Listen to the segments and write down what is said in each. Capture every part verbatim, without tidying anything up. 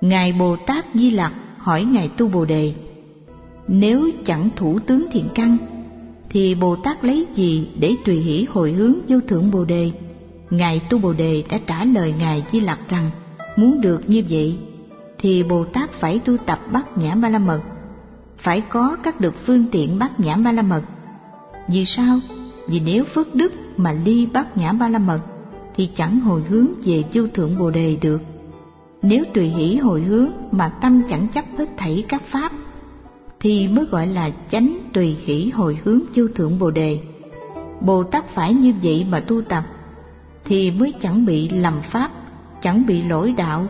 Ngài Bồ Tát Di Lặc hỏi Ngài Tu Bồ Đề: nếu chẳng thủ tướng thiện căn, thì Bồ Tát lấy gì để tùy hỷ hồi hướng vô thượng Bồ Đề? Ngài Tu Bồ Đề đã trả lời Ngài Di Lặc rằng, muốn được như vậy thì Bồ Tát phải tu tập Bát Nhã Ba La Mật, phải có các được phương tiện Bát Nhã Ba La Mật. Vì sao? Vì nếu phước đức mà ly Bát Nhã Ba La Mật thì chẳng hồi hướng về vô thượng Bồ Đề được. Nếu tùy hỷ hồi hướng mà tâm chẳng chấp hết thảy các pháp thì mới gọi là chánh tùy hỷ hồi hướng vô thượng Bồ Đề. Bồ Tát phải như vậy mà tu tập thì mới chẳng bị lầm pháp, chẳng bị lỗi đạo,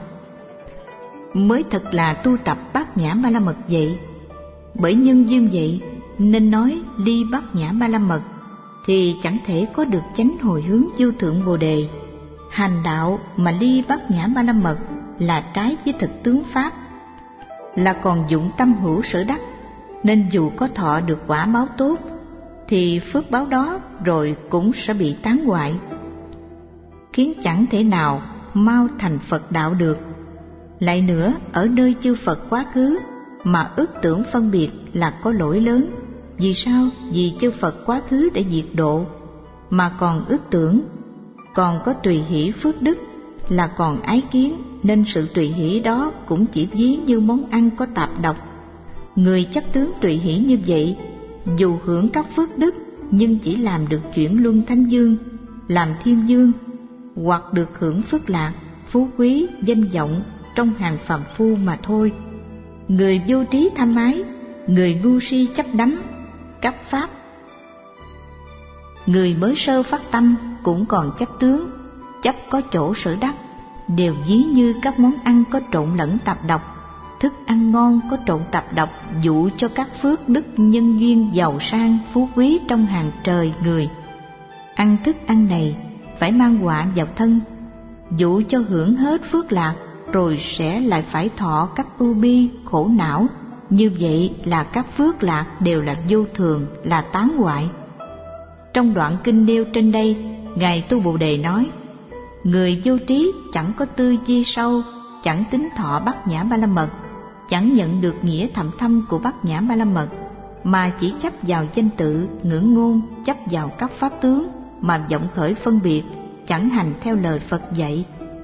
mới thật là tu tập Bát Nhã Ba La Mật vậy. Bởi nhân duyên vậy nên nói ly Bát Nhã Ba La Mật thì chẳng thể có được chánh hồi hướng vô thượng Bồ Đề. Hành đạo mà ly Bát Nhã Ba La Mật là trái với thực tướng pháp, là còn dụng tâm hữu sở đắc, nên dù có thọ được quả báo tốt thì phước báo đó rồi cũng sẽ bị tán hoại, khiến chẳng thể nào mau thành Phật đạo được. Lại nữa, ở nơi chư Phật quá khứ mà ước tưởng phân biệt là có lỗi lớn. Vì sao? Vì chư Phật quá khứ đã diệt độ mà còn ước tưởng, còn có tùy hỷ phước đức là còn ái kiến, nên sự tùy hỷ đó cũng chỉ ví như món ăn có tạp độc. Người chấp tướng tùy hỷ như vậy, dù hưởng các phước đức nhưng chỉ làm được chuyển luân thánh dương, làm thiên dương, hoặc được hưởng phước lạc, phú quý, danh vọng trong hàng phàm phu mà thôi. Người vô trí tham ái, người ngu si chấp đắm các pháp, người mới sơ phát tâm cũng còn chấp tướng, chấp có chỗ sở đắc, đều ví như các món ăn có trộn lẫn tạp độc. Thức ăn ngon có trộn tạp độc dụ cho các phước đức nhân duyên giàu sang phú quý trong hàng trời người. Ăn thức ăn này phải mang họa vào thân, dụ cho hưởng hết phước lạc, rồi sẽ lại phải thọ các ưu bi khổ não. Như vậy là các phước lạc đều là vô thường, là tán hoại. Trong đoạn kinh nêu trên đây, Ngài Tu Bồ Đề nói: người vô trí chẳng có tư duy sâu, chẳng tính thọ Bát Nhã Ba La Mật, chẳng nhận được nghĩa thậm thâm của Bát Nhã Ba La Mật, mà chỉ chấp vào danh tự, ngữ ngôn, chấp vào các pháp tướng mà vọng khởi phân biệt, chẳng hành theo lời Phật dạy.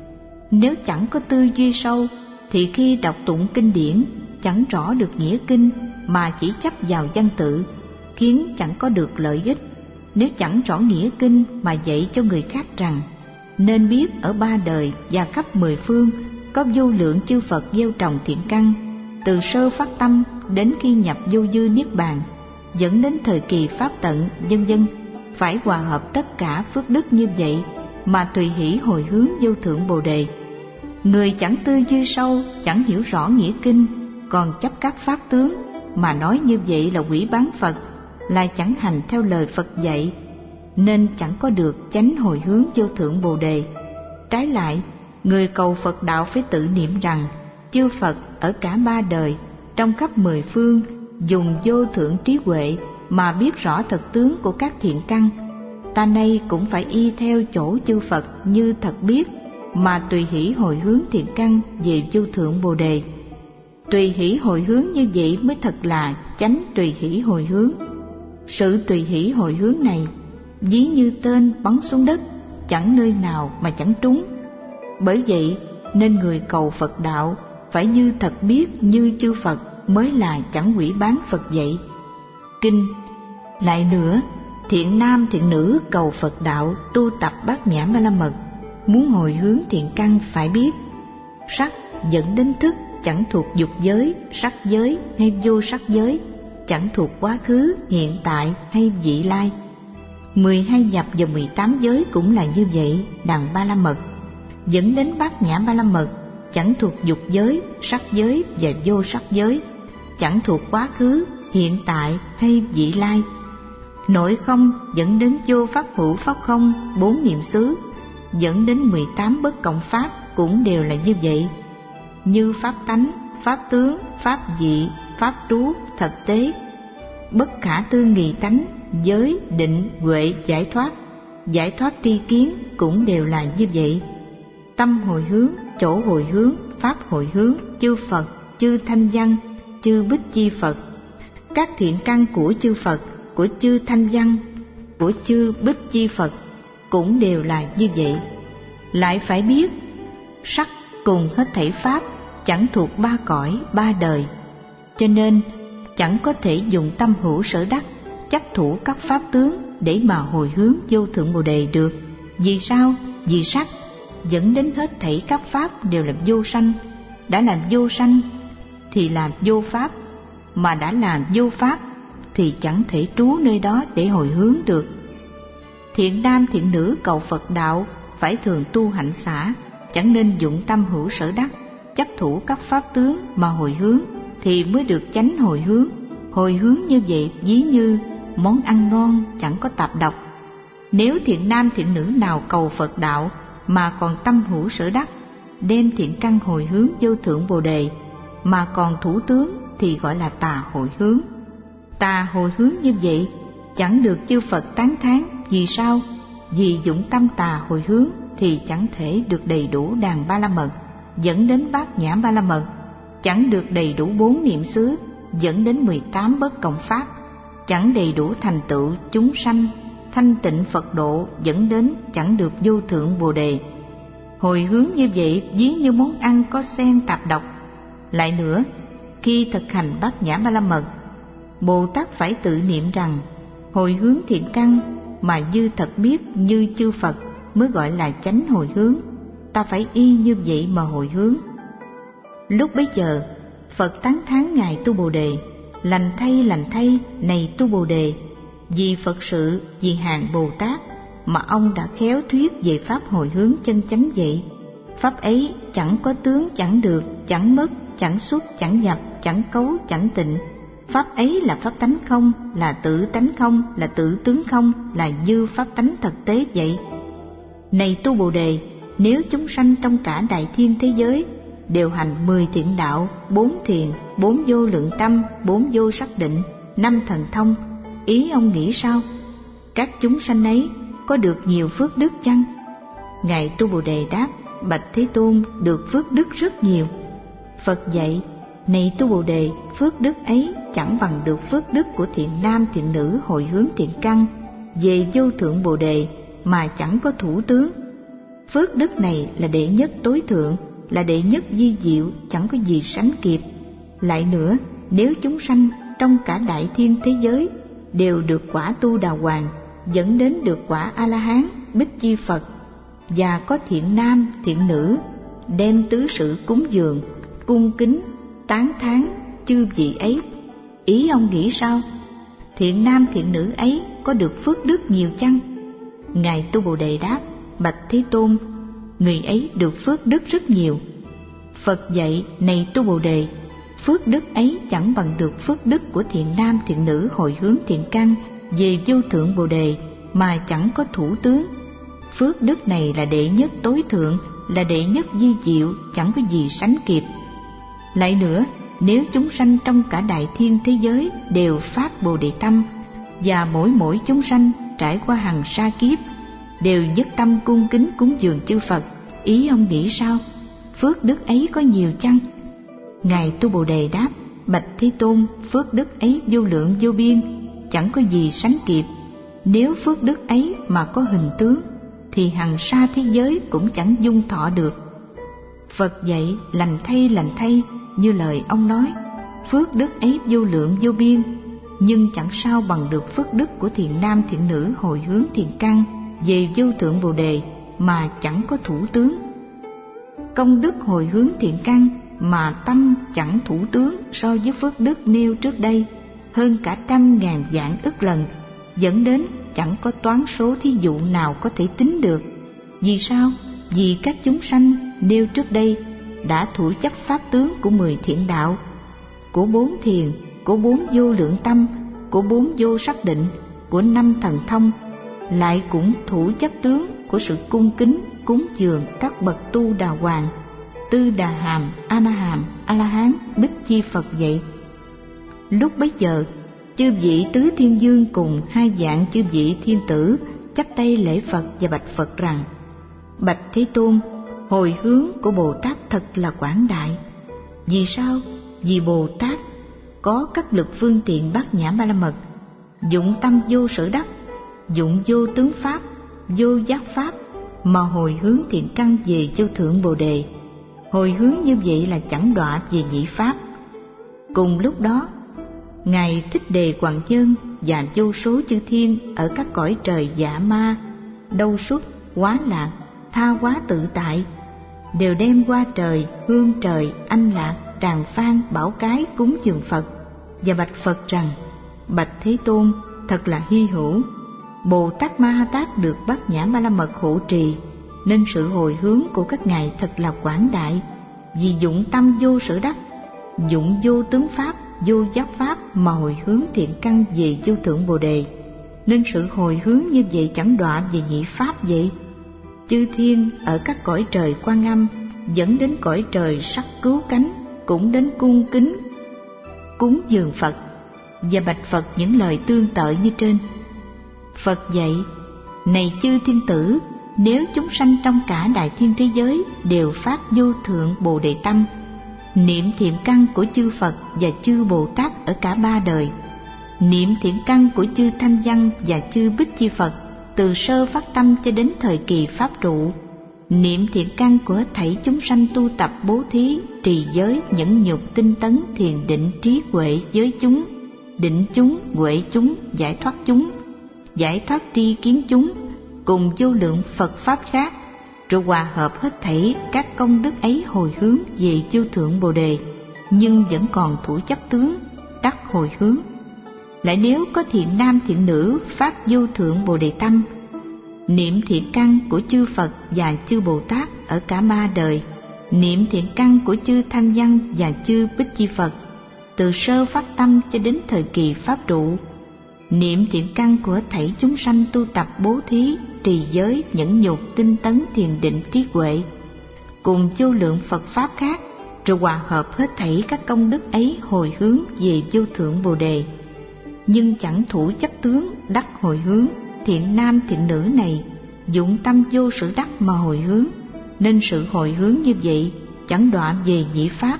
Nếu chẳng có tư duy sâu thì khi đọc tụng kinh điển chẳng rõ được nghĩa kinh, mà chỉ chấp vào văn tự, khiến chẳng có được lợi ích. Nếu chẳng rõ nghĩa kinh mà dạy cho người khác rằng nên biết ở ba đời và khắp mười phương có vô lượng chư Phật gieo trồng thiện căn, từ sơ phát tâm đến khi nhập vô dư niết bàn, dẫn đến thời kỳ pháp tận, vân vân, phải hòa hợp tất cả phước đức như vậy mà tùy hỷ hồi hướng vô thượng Bồ Đề. Người chẳng tư duy sâu, chẳng hiểu rõ nghĩa kinh, còn chấp các pháp tướng mà nói như vậy là quỷ bán Phật, là chẳng hành theo lời Phật dạy, nên chẳng có được chánh hồi hướng vô thượng Bồ Đề. Trái lại, người cầu Phật đạo phải tự niệm rằng chư Phật ở cả ba đời, trong khắp mười phương, dùng vô thượng trí huệ mà biết rõ thực tướng của các thiện căn. Ta nay cũng phải y theo chỗ chư Phật như thật biết, mà tùy hỷ hồi hướng thiện căn về vô thượng Bồ Đề. Tùy hỷ hồi hướng như vậy mới thật là chánh tùy hỷ hồi hướng. Sự tùy hỷ hồi hướng này ví như tên bắn xuống đất, chẳng nơi nào mà chẳng trúng. Bởi vậy nên người cầu Phật đạo phải như thật biết như chư Phật mới là chẳng hủy bán Phật dạy. Kinh. Lại nữa, thiện nam thiện nữ cầu Phật đạo tu tập Bát Nhã Ba La Mật, muốn hồi hướng thiện căn phải biết sắc dẫn đến thức chẳng thuộc dục giới, sắc giới hay vô sắc giới, chẳng thuộc quá khứ, hiện tại hay vị lai. Mười hai nhập và mười tám giới cũng là như vậy, đằng Ba La Mật dẫn đến Bát Nhã Ba La Mật, chẳng thuộc dục giới, sắc giới và vô sắc giới, chẳng thuộc quá khứ, hiện tại hay vị lai. Nội không dẫn đến vô pháp hữu pháp không, bốn niệm xứ, dẫn đến mười tám bất cộng pháp cũng đều là như vậy, như pháp tánh, pháp tướng, pháp vị, pháp trú, thật tế, bất khả tư nghị tánh, giới, định, huệ, giải thoát, giải thoát tri kiến cũng đều là như vậy. Tâm hồi hướng, chỗ hồi hướng, pháp hồi hướng, chư Phật, chư Thanh Văn, chư Bích Chi Phật. Các thiện căn của chư Phật, của chư Thanh Văn, của chư Bích Chi Phật cũng đều là như vậy. Lại phải biết, sắc cùng hết thảy pháp chẳng thuộc ba cõi, ba đời, cho nên chẳng có thể dùng tâm hữu sở đắc chấp thủ các pháp tướng để mà hồi hướng vô thượng Bồ Đề được. Vì sao? Vì sắc dẫn đến hết thảy các pháp đều là vô sanh. Đã làm vô sanh thì làm vô pháp, mà đã làm vô pháp thì chẳng thể trú nơi đó để hồi hướng được. Thiện nam thiện nữ cầu Phật đạo phải thường tu hạnh xả, chẳng nên dụng tâm hữu sở đắc chấp thủ các pháp tướng mà hồi hướng, thì mới được chánh hồi hướng. Hồi hướng như vậy ví như món ăn ngon chẳng có tạp độc. Nếu thiện nam thiện nữ nào cầu Phật đạo mà còn tâm hữu sở đắc, đem thiện căn hồi hướng vô thượng Bồ Đề mà còn thủ tướng thì gọi là tà hồi hướng. Tà hồi hướng như vậy chẳng được chư Phật tán thán. Vì sao? Vì dụng tâm tà hồi hướng thì chẳng thể được đầy đủ đàn ba la mật, dẫn đến bát nhã ba la mật, chẳng được đầy đủ bốn niệm xứ, dẫn đến mười tám bất cộng pháp, chẳng đầy đủ thành tựu chúng sanh thanh tịnh Phật độ, dẫn đến chẳng được vô thượng Bồ Đề. Hồi hướng như vậy ví như món ăn có xen tạp độc. Lại nữa, khi thực hành bát nhã ba la mật, Bồ Tát phải tự niệm rằng hồi hướng thiện căn mà như thật biết như chư Phật mới gọi là chánh hồi hướng. Ta phải y như vậy mà hồi hướng. Lúc bấy giờ Phật tán thán ngài Tu Bồ Đề: lành thay, lành thay, này Tu Bồ Đề, vì Phật sự, vì hàng Bồ Tát mà ông đã khéo thuyết về pháp hồi hướng chân chánh vậy. Pháp ấy chẳng có tướng, chẳng được, chẳng mất, chẳng xuất, chẳng nhập, chẳng cấu, chẳng tịnh. Pháp ấy là pháp tánh không, là tự tánh không, là tự tướng không, là như pháp tánh thực tế vậy. Này Tu Bồ Đề, nếu chúng sanh trong cả đại thiên thế giới đều hành mười thiện đạo, bốn thiền, bốn vô lượng tâm, bốn vô sắc định, năm thần thông, ý ông nghĩ sao? Các chúng sanh ấy có được nhiều phước đức chăng? Ngài Tu Bồ Đề đáp: bạch Thế Tôn, được phước đức rất nhiều. Phật dạy: này Tu Bồ Đề, phước đức ấy chẳng bằng được phước đức của thiện nam thiện nữ hồi hướng thiện căn về vô thượng Bồ Đề mà chẳng có thủ tướng. Phước đức này là đệ nhất tối thượng, là đệ nhất vi diệu, chẳng có gì sánh kịp. Lại nữa, nếu chúng sanh trong cả đại thiên thế giới đều được quả tu đà hoàng, dẫn đến được quả A La Hán, Bích Chi Phật, và có thiện nam thiện nữ đem tứ sự cúng dường, cung kính, tán thán chư vị ấy, ý ông nghĩ sao? Thiện nam thiện nữ ấy có được phước đức nhiều chăng? Ngài Tu Bồ Đề đáp: bạch Thế Tôn, người ấy được phước đức rất nhiều. Phật dạy: này Tu Bồ Đề, phước đức ấy chẳng bằng được phước đức của thiện nam thiện nữ hồi hướng thiện căn về vô thượng Bồ Đề mà chẳng có thủ tướng. Phước đức này là đệ nhất tối thượng, là đệ nhất vi diệu, chẳng có gì sánh kịp. Lại nữa, nếu chúng sanh trong cả đại thiên thế giới đều phát Bồ Đề tâm, và mỗi mỗi chúng sanh trải qua hằng sa kiếp đều nhất tâm cung kính cúng dường chư Phật, ý ông nghĩ sao? Phước đức ấy có nhiều chăng? Ngài Tu Bồ Đề đáp: bạch Thế Tôn, phước đức ấy vô lượng vô biên, chẳng có gì sánh kịp. Nếu phước đức ấy mà có hình tướng thì hằng sa thế giới cũng chẳng dung thọ được. Phật dạy: lành thay, lành thay, như lời ông nói, phước đức ấy vô lượng vô biên, nhưng chẳng sao bằng được phước đức của thiện nam thiện nữ hồi hướng thiện căn về vô thượng Bồ Đề mà chẳng có thủ tướng. Công đức hồi hướng thiện căn mà tâm chẳng thủ tướng so với phước đức nêu trước đây hơn cả trăm ngàn vạn ức lần, dẫn đến chẳng có toán số thí dụ nào có thể tính được. Vì sao? Vì các chúng sanh nêu trước đây đã thủ chấp pháp tướng của mười thiện đạo, của bốn thiền, của bốn vô lượng tâm, của bốn vô sắc định, của năm thần thông, lại cũng thủ chấp tướng của sự cung kính cúng dường các bậc tu đà hoàng, tư đà hàm, a na hàm, a la hán, bích chi Phật vậy. Lúc bấy giờ, chư vị tứ thiên vương cùng hai vạn chư vị thiên tử chắp tay lễ Phật và bạch Phật rằng: bạch Thế Tôn, Hồi hướng của Bồ Tát thật là quảng đại. Vì sao? Vì Bồ Tát có các lực phương tiện bát nhã ba la mật, dụng tâm vô sở đắc, dụng vô tướng pháp, vô giác pháp mà hồi hướng thiện căn về vô thượng Bồ Đề. Hồi hướng như vậy là chẳng đọa về nhị pháp. Cùng lúc đó, Ngài Thích Đề Quảng Nhân và vô số chư thiên ở các cõi trời dạ ma, đâu xuất, hóa lạc, tha hóa tự tại đều đem qua trời, hương trời, anh lạc, tràng phan, bảo cái cúng dường Phật và bạch Phật rằng: Bạch Thế Tôn, thật là hy hữu, Bồ Tát Ma Ha Tát được bát nhã ba la mật hộ trì, nên sự hồi hướng của các ngài thật là quảng đại. Vì dụng tâm vô sở đắc, dụng vô tướng pháp, vô giác pháp mà hồi hướng thiện căn về vô thượng Bồ Đề, nên sự hồi hướng như vậy chẳng đọa về nhị pháp vậy. Chư thiên ở các cõi trời Quan Âm dẫn đến cõi trời sắc cứu cánh cũng đến cung kính cúng dường Phật và bạch Phật những lời tương tự như trên. Phật dạy: Này chư thiên tử, nếu chúng sanh trong cả đại thiên thế giới đều phát vô thượng Bồ Đề tâm, niệm thiện căn của chư Phật và chư Bồ Tát ở cả ba đời, niệm thiện căn của chư Thanh Văn và chư Bích Chi Phật từ sơ phát tâm cho đến thời kỳ pháp trụ, niệm thiện căn của thảy chúng sanh tu tập bố thí, trì giới, nhẫn nhục, tinh tấn, thiền định, trí huệ, giới chúng, định chúng, huệ chúng, giải thoát chúng, giải thoát tri kiến chúng, cùng vô lượng Phật pháp khác, rồi hòa hợp hết thảy các công đức ấy hồi hướng về vô thượng Bồ Đề, nhưng vẫn còn thủ chấp tướng, đắc hồi hướng. Lại nếu có thiện nam thiện nữ phát vô thượng Bồ Đề tâm, niệm thiện căn của chư Phật và chư Bồ Tát ở cả ba đời, niệm thiện căn của chư Thanh Văn và chư Bích Chi Phật từ sơ phát tâm cho đến thời kỳ pháp trụ, niệm thiện căn của thảy chúng sanh tu tập bố thí, trì giới, nhẫn nhục, tinh tấn, thiền định, trí huệ, cùng vô lượng Phật pháp khác, rồi hòa hợp hết thảy các công đức ấy hồi hướng về vô thượng Bồ Đề, nhưng chẳng thủ chấp tướng, đắc hồi hướng. Thiện nam thiện nữ này dụng tâm vô sở đắc mà hồi hướng, nên sự hồi hướng như vậy chẳng đọa về nhị pháp.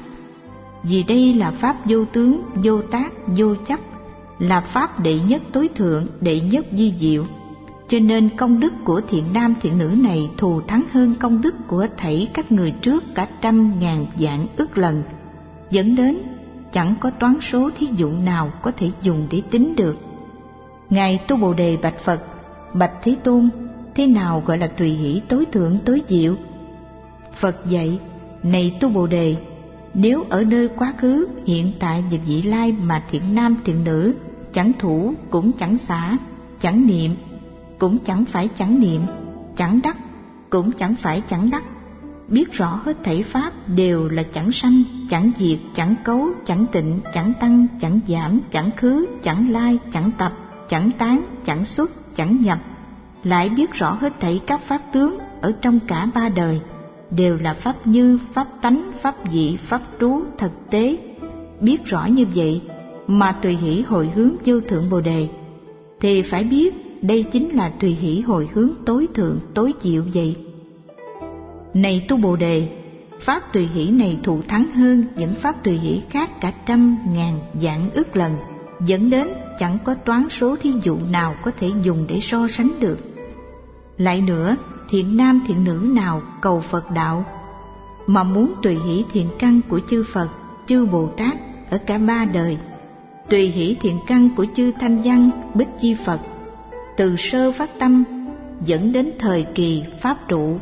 Vì đây là pháp vô tướng, vô tác, vô chấp, là pháp đệ nhất tối thượng, đệ nhất vi diệu, cho nên công đức của thiện nam thiện nữ này thù thắng hơn công đức của thảy các người trước cả trăm ngàn vạn ức lần, dẫn đến chẳng có toán số thí dụ nào có thể dùng để tính được. Ngài Tu Bồ Đề bạch Phật: Bạch Thế Tôn, thế nào gọi là tùy hỷ tối thượng tối diệu? Phật dạy: Này Tu Bồ Đề, nếu ở nơi quá khứ, hiện tại và vị lai mà thiện nam thiện nữ chẳng thủ cũng chẳng xả, chẳng niệm cũng chẳng phải chẳng niệm, chẳng đắc cũng chẳng phải chẳng đắc, biết rõ hết thảy pháp đều là chẳng sanh, chẳng diệt, chẳng cấu, chẳng tịnh, chẳng tăng, chẳng giảm, chẳng khứ, chẳng lai, chẳng tập, chẳng tán, chẳng xuất, chẳng nhập, lại biết rõ hết thảy các pháp tướng ở trong cả ba đời đều là pháp như, pháp tánh, pháp dị, pháp trú, thực tế. Biết rõ như vậy mà tùy hỷ hồi hướng vô thượng Bồ Đề, thì phải biết đây chính là tùy hỷ hồi hướng tối thượng tối diệu vậy. Này Tu Bồ Đề, pháp tùy hỷ này thù thắng hơn những pháp tùy hỷ khác cả trăm ngàn vạn ức lần, dẫn đến chẳng có toán số thí dụ nào có thể dùng để so sánh được. Lại nữa, thiện nam thiện nữ nào cầu Phật đạo mà muốn tùy hỷ thiện căn của chư Phật, chư Bồ Tát ở cả ba đời, tùy hỷ thiện căn của chư Thanh Văn, Bích Chi Phật từ sơ phát tâm dẫn đến thời kỳ pháp trụ,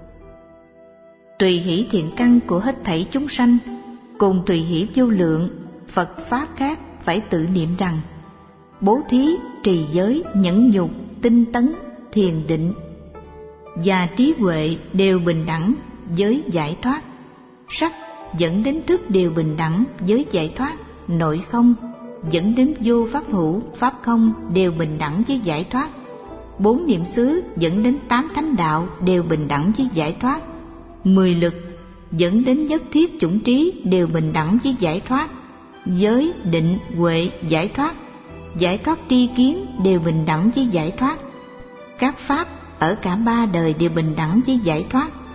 tùy hỷ thiện căn của hết thảy chúng sanh, cùng tùy hỷ vô lượng Phật pháp khác, phải tự niệm rằng: bố thí, trì giới, nhẫn nhục, tinh tấn, thiền định và trí huệ đều bình đẳng với giải thoát. Sắc dẫn đến thức đều bình đẳng với giải thoát. Nội không dẫn đến vô pháp hữu, pháp không đều bình đẳng với giải thoát. Bốn niệm xứ dẫn đến tám thánh đạo đều bình đẳng với giải thoát. Mười lực dẫn đến nhất thiết chủng trí đều bình đẳng với giải thoát. Giới, định, huệ, giải thoát, giải thoát tri kiến đều bình đẳng với giải thoát. Các pháp ở cả ba đời đều bình đẳng với giải thoát.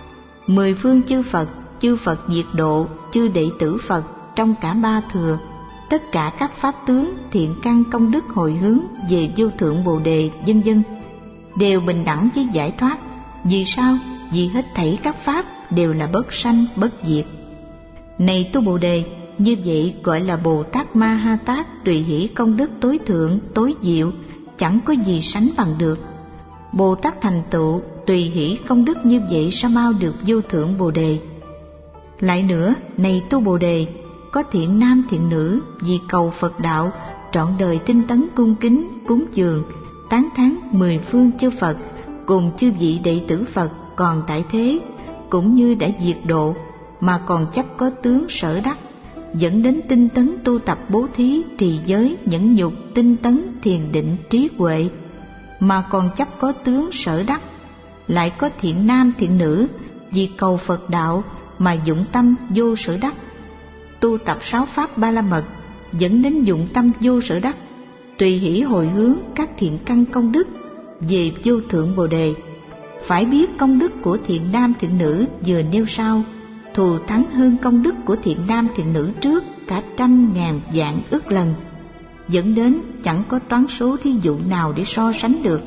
Mười phương chư Phật, chư Phật diệt độ, chư đệ tử Phật trong cả ba thừa, tất cả các pháp tướng, thiện căn, công đức hồi hướng về vô thượng Bồ Đề, vân vân, đều bình đẳng với giải thoát. Vì sao? Vì hết thảy các pháp đều là bất sanh bất diệt. Này tu Bồ Đề, như vậy gọi là Bồ Tát Ma Ha Tát tùy hỷ công đức tối thượng tối diệu, chẳng có gì sánh bằng được. Bồ Tát thành tựu tùy hỷ công đức như vậy sao mau được vô thượng Bồ Đề. Lại nữa, này tu Bồ Đề, có thiện nam thiện nữ vì cầu Phật đạo trọn đời tinh tấn cung kính cúng dường tán thán mười phương chư Phật cùng chư vị đệ tử Phật còn tại thế, cũng như đã diệt độ mà còn chấp có tướng sở đắc, dẫn đến tinh tấn tu tập bố thí trì giới nhẫn nhục tinh tấn thiền định trí huệ mà còn chấp có tướng sở đắc. Lại có thiện nam thiện nữ vì cầu Phật đạo mà dụng tâm vô sở đắc, tu tập sáu pháp ba la mật dẫn đến dụng tâm vô sở đắc, tùy hỷ hồi hướng các thiện căn công đức về vô thượng Bồ Đề. Phải biết công đức của thiện nam thiện nữ vừa nêu sau thù thắng hơn công đức của thiện nam thiện nữ trước cả trăm ngàn vạn ức lần, dẫn đến chẳng có toán số thí dụ nào để so sánh được.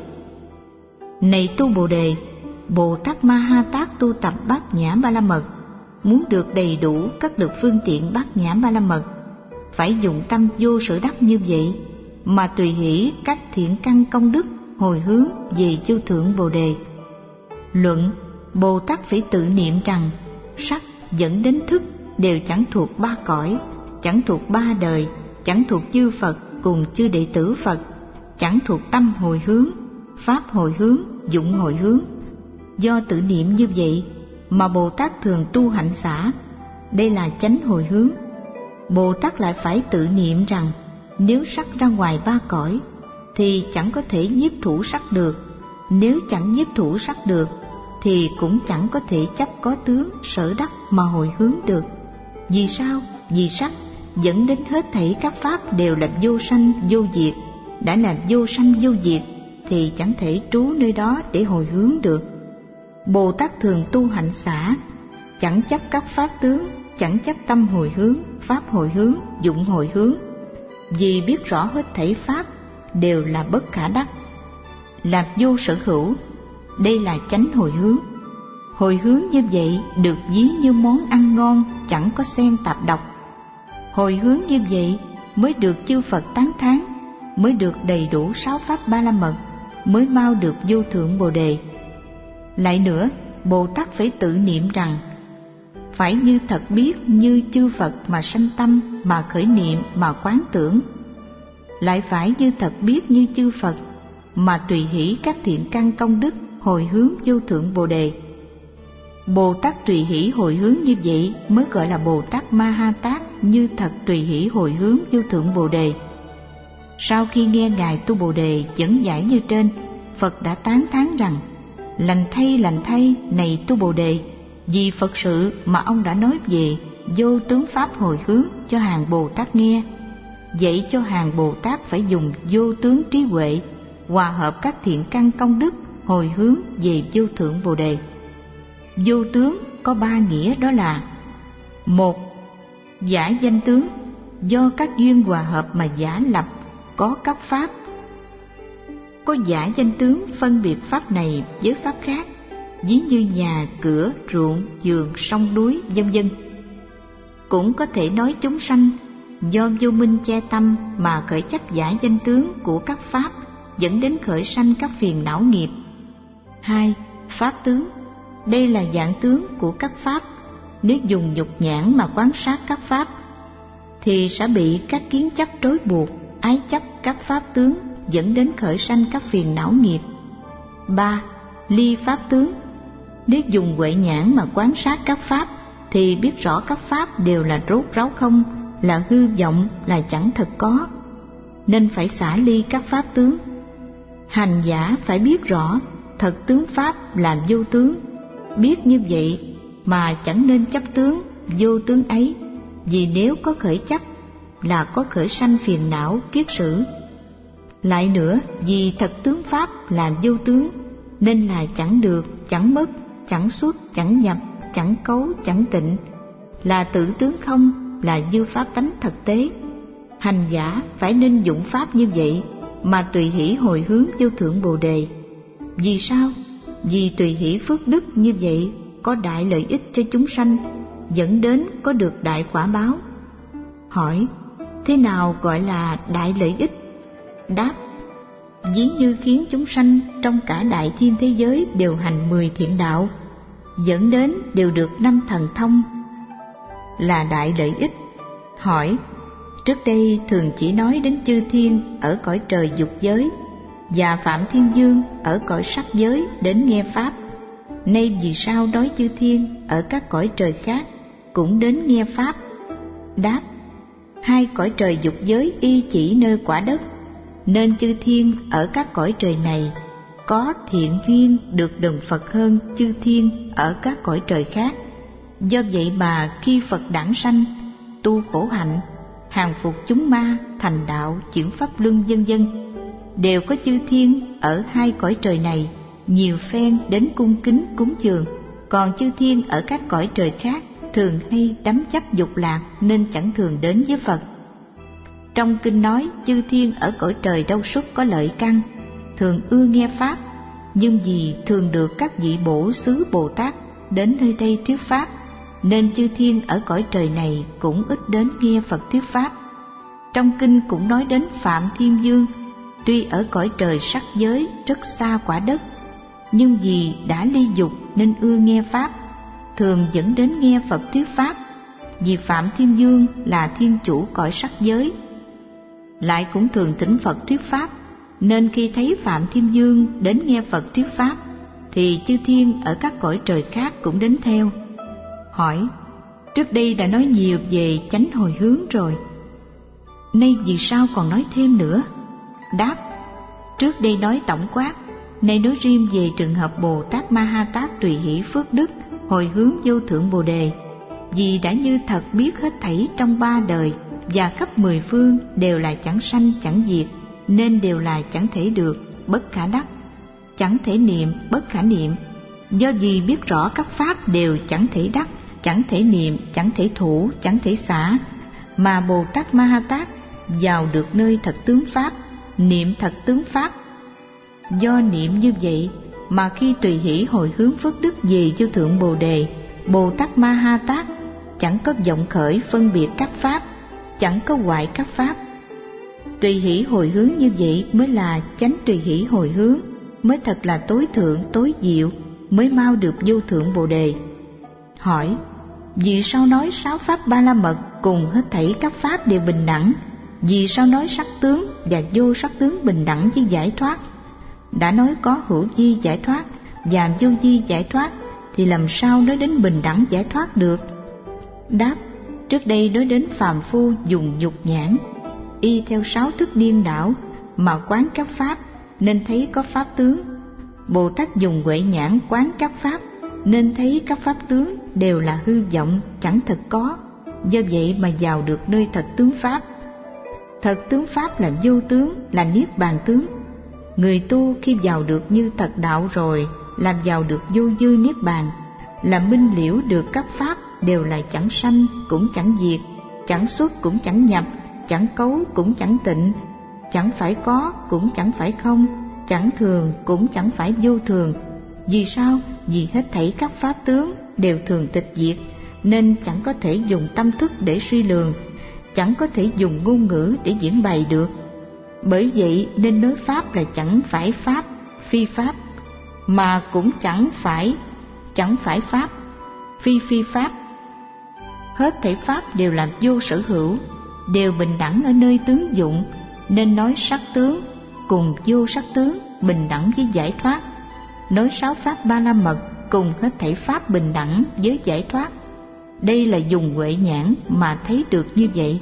Này tu Bồ Đề, Bồ Tát Ma Ha Tát tu tập bát nhã ba la mật, muốn được đầy đủ các lực phương tiện bát nhã ba la mật, phải dùng tâm vô sở đắc như vậy mà tùy hỷ các thiện căn công đức hồi hướng về vô thượng Bồ Đề. Luận: Bồ Tát phải tự niệm rằng sắc dẫn đến thức đều chẳng thuộc ba cõi, chẳng thuộc ba đời, chẳng thuộc chư Phật cùng chư đệ tử Phật, chẳng thuộc tâm hồi hướng, pháp hồi hướng, dụng hồi hướng. Do tự niệm như vậy mà Bồ Tát thường tu hạnh xả, đây là chánh hồi hướng. Bồ Tát lại phải tự niệm rằng nếu sắc ra ngoài ba cõi thì chẳng có thể nhiếp thủ sắc được, nếu chẳng nhiếp thủ sắc được thì cũng chẳng có thể chấp có tướng sở đắc mà hồi hướng được. Vì sao? Vì sắc dẫn đến hết thảy các pháp đều là vô sanh vô diệt. Đã là vô sanh vô diệt thì chẳng thể trú nơi đó để hồi hướng được. Bồ Tát thường tu hạnh xả, chẳng chấp các pháp tướng, chẳng chấp tâm hồi hướng, pháp hồi hướng, dụng hồi hướng, vì biết rõ hết thảy pháp đều là bất khả đắc, là vô sở hữu. Đây là chánh hồi hướng. Hồi hướng như vậy được ví như món ăn ngon chẳng có xen tạp độc. Hồi hướng như vậy mới được chư Phật tán thán, mới được đầy đủ sáu pháp ba la mật, mới mau được vô thượng Bồ Đề. Lại nữa, Bồ Tát phải tự niệm rằng phải như thật biết như chư Phật mà sanh tâm, mà khởi niệm, mà quán tưởng. Lại phải như thật biết như chư Phật mà tùy hỷ các thiện căn công đức hồi hướng vô thượng Bồ Đề. Bồ Tát tùy hỷ hồi hướng như vậy mới gọi là Bồ Tát Ma Ha Tát như thật tùy hỷ hồi hướng vô thượng Bồ Đề. Sau khi nghe Ngài tu Bồ Đề dẫn giải như trên, Phật đã tán thán rằng: lành thay, lành thay, này tu Bồ Đề, vì Phật sự mà ông đã nói về vô tướng pháp hồi hướng cho hàng Bồ Tát nghe, dạy cho hàng Bồ Tát phải dùng vô tướng trí huệ hòa hợp các thiện căn công đức hồi hướng về vô thượng Bồ Đề. Vô tướng có ba nghĩa, đó là: một, giả danh tướng, do các duyên hòa hợp mà giả lập có các pháp. Có giả danh tướng phân biệt pháp này với pháp khác, ví như nhà, cửa, ruộng, giường, sông núi, vân vân. Cũng có thể nói chúng sanh do vô minh che tâm mà khởi chấp giả danh tướng của các pháp, dẫn đến khởi sanh các phiền não nghiệp. Hai, pháp tướng. Đây là dạng tướng của các pháp. Nếu dùng nhục nhãn mà quan sát các pháp thì sẽ bị các kiến chấp trói buộc, ái chấp các pháp tướng, dẫn đến khởi sanh các phiền não nghiệp. Ba, ly pháp tướng. Nếu dùng huệ nhãn mà quan sát các pháp thì biết rõ các pháp đều là rốt ráo không, là hư vọng, là chẳng thật có, nên phải xả ly các pháp tướng. Hành giả phải biết rõ thật tướng pháp là vô tướng, biết như vậy mà chẳng nên chấp tướng vô tướng ấy, vì nếu có khởi chấp là có khởi sanh phiền não kiết sử. Lại nữa, vì thật tướng pháp là vô tướng nên là chẳng được, chẳng mất, chẳng xuất, chẳng nhập, chẳng chẳng cấu, chẳng tịnh, là tự tướng không, là dư pháp tánh thực tế. Hành giả phải nên dụng pháp như vậy mà tùy hỷ hồi hướng vô thượng Bồ Đề. Vì sao? Vì tùy hỷ phước đức như vậy có đại lợi ích cho chúng sanh, dẫn đến có được đại quả báo. Hỏi, thế nào gọi là đại lợi ích? Đáp, ví như khiến chúng sanh trong cả đại thiên thế giới đều hành mười thiện đạo, dẫn đến đều được năm thần thông, là đại lợi ích. Hỏi, trước đây thường chỉ nói đến chư thiên ở cõi trời dục giới và Phạm Thiên Dương ở cõi sắc giới đến nghe pháp, nay vì sao nói chư thiên ở các cõi trời khác cũng đến nghe pháp? Đáp, hai cõi trời dục giới y chỉ nơi quả đất, nên chư thiên ở các cõi trời này có thiện duyên được đừng Phật hơn chư thiên ở các cõi trời khác. Do vậy mà khi Phật đản sanh, tu khổ hạnh, hàng phục chúng ma, thành đạo, chuyển pháp luân vân vân, đều có chư thiên ở hai cõi trời này nhiều phen đến cung kính cúng dường. Còn chư thiên ở các cõi trời khác thường hay đắm chấp dục lạc nên chẳng thường đến với Phật. Trong kinh nói chư thiên ở cõi trời Đâu Xuất có lợi căn, thường ưa nghe pháp, nhưng vì thường được các vị bổ xứ Bồ Tát đến nơi đây thuyết pháp, nên chư thiên ở cõi trời này cũng ít đến nghe Phật thuyết pháp. Trong kinh cũng nói đến Phạm Thiên Dương, tuy ở cõi trời sắc giới rất xa quả đất, nhưng vì đã ly dục nên ưa nghe pháp, thường dẫn đến nghe Phật thuyết pháp. Vì Phạm Thiên Dương là thiên chủ cõi sắc giới, lại cũng thường thỉnh Phật thuyết pháp, nên khi thấy Phạm Thiên Dương đến nghe Phật thuyết pháp, thì chư thiên ở các cõi trời khác cũng đến theo. Hỏi, trước đây đã nói nhiều về chánh hồi hướng rồi, nay vì sao còn nói thêm nữa? Đáp, trước đây nói tổng quát, nay nói riêng về trường hợp Bồ Tát Ma Ha Tát tùy hỷ phước đức hồi hướng vô thượng Bồ Đề. Vì đã như thật biết hết thảy trong ba đời và khắp mười phương đều là chẳng sanh chẳng diệt, nên đều là chẳng thể được, bất khả đắc, chẳng thể niệm, bất khả niệm. Do vì biết rõ các pháp đều chẳng thể đắc, chẳng thể niệm, chẳng thể thủ, chẳng thể xả, mà Bồ Tát Ma Ha Tát vào được nơi thật tướng pháp, niệm thật tướng pháp. Do niệm như vậy mà khi tùy hỷ hồi hướng phước đức về vô thượng Bồ Đề, Bồ Tát Ma Ha Tát chẳng có vọng khởi phân biệt các pháp, chẳng có hoại các pháp. Tùy hỷ hồi hướng như vậy mới là chánh tùy hỷ hồi hướng, mới thật là tối thượng tối diệu, mới mau được vô thượng Bồ Đề. Hỏi, vì sao nói sáu pháp ba la mật cùng hết thảy các pháp đều bình đẳng? Vì sao nói sắc tướng và vô sắc tướng bình đẳng với giải thoát? Đã nói có hữu vi giải thoát và vô vi giải thoát, thì làm sao nói đến bình đẳng giải thoát được? Đáp, trước đây nói đến phàm phu dùng nhục nhãn, y theo sáu thức điên đảo mà quán các pháp, nên thấy có pháp tướng. Bồ Tát dùng huệ nhãn quán các pháp, nên thấy các pháp tướng đều là hư vọng, chẳng thật có. Do vậy mà vào được nơi thật tướng pháp. Thật tướng pháp là vô tướng, là niết bàn tướng. Người tu khi vào được như thật đạo rồi, làm vào được vô dư niết bàn, là minh liễu được các pháp đều là chẳng sanh cũng chẳng diệt, chẳng xuất cũng chẳng nhập, chẳng cấu cũng chẳng tịnh, chẳng phải có cũng chẳng phải không, chẳng thường cũng chẳng phải vô thường. Vì sao? Vì hết thảy các pháp tướng đều thường tịch diệt, nên chẳng có thể dùng tâm thức để suy lường, chẳng có thể dùng ngôn ngữ để diễn bày được. Bởi vậy nên nói pháp là chẳng phải pháp, phi pháp, mà cũng chẳng phải chẳng phải pháp, phi phi pháp. Hết thảy pháp đều là vô sở hữu, đều bình đẳng ở nơi tướng dụng, nên nói sắc tướng cùng vô sắc tướng bình đẳng với giải thoát. Nói sáu pháp ba la mật cùng hết thảy pháp bình đẳng với giải thoát. Đây là dùng huệ nhãn mà thấy được như vậy.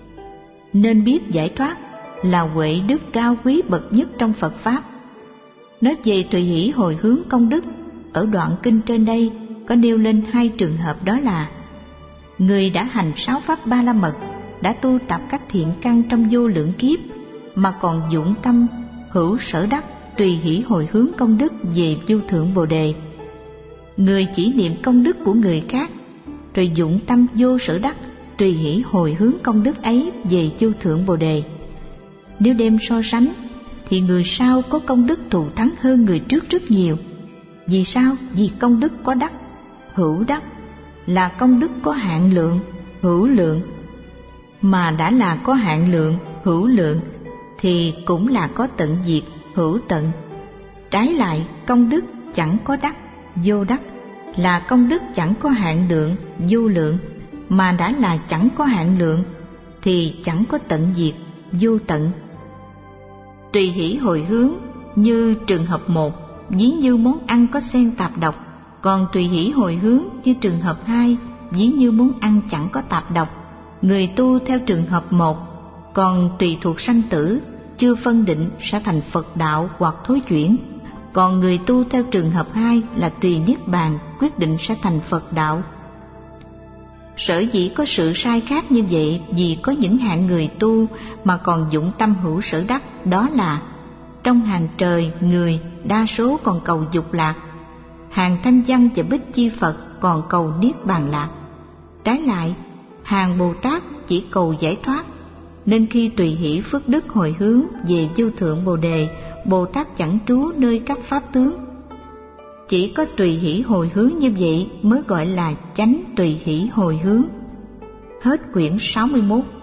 Nên biết giải thoát là huệ đức cao quý bậc nhất trong Phật Pháp. Nói về tùy hỷ hồi hướng công đức, ở đoạn kinh trên đây có nêu lên hai trường hợp, đó là người đã hành sáu pháp ba la mật, đã tu tập các thiện căn trong vô lượng kiếp, mà còn dụng tâm hữu sở đắc tùy hỷ hồi hướng công đức về vô thượng Bồ Đề. Người chỉ niệm công đức của người khác, rồi dụng tâm vô sở đắc, tùy hỷ hồi hướng công đức ấy về vô thượng Bồ Đề. Nếu đem so sánh, thì người sau có công đức thù thắng hơn người trước rất nhiều. Vì sao? Vì công đức có đắc, hữu đắc, là công đức có hạn lượng, hữu lượng. Mà đã là có hạn lượng, hữu lượng, thì cũng là có tận diệt, hữu tận. Trái lại, công đức chẳng có đắc, vô đắc, là công đức chẳng có hạn lượng, vô lượng. Mà đã là chẳng có hạn lượng, thì chẳng có tận diệt, vô tận. Tùy hỷ hồi hướng như trường hợp một, ví như món ăn có xen tạp độc. Còn tùy hỷ hồi hướng như trường hợp hai, ví như món ăn chẳng có tạp độc. Người tu theo trường hợp một, còn tùy thuộc sanh tử, chưa phân định sẽ thành Phật đạo hoặc thối chuyển. Còn người tu theo trường hợp hai là tùy niết bàn, quyết định sẽ thành Phật đạo. Sở dĩ có sự sai khác như vậy vì có những hạng người tu mà còn dụng tâm hữu sở đắc, đó là trong hàng trời người đa số còn cầu dục lạc, hàng thanh văn và bích chi Phật còn cầu niết bàn lạc. Trái lại, hàng Bồ Tát chỉ cầu giải thoát, nên khi tùy hỷ phước đức hồi hướng về vô thượng Bồ Đề, Bồ Tát chẳng trú nơi các pháp tướng. Chỉ có tùy hỷ hồi hướng như vậy mới gọi là chánh tùy hỷ hồi hướng. Hết quyển sáu mươi mốt.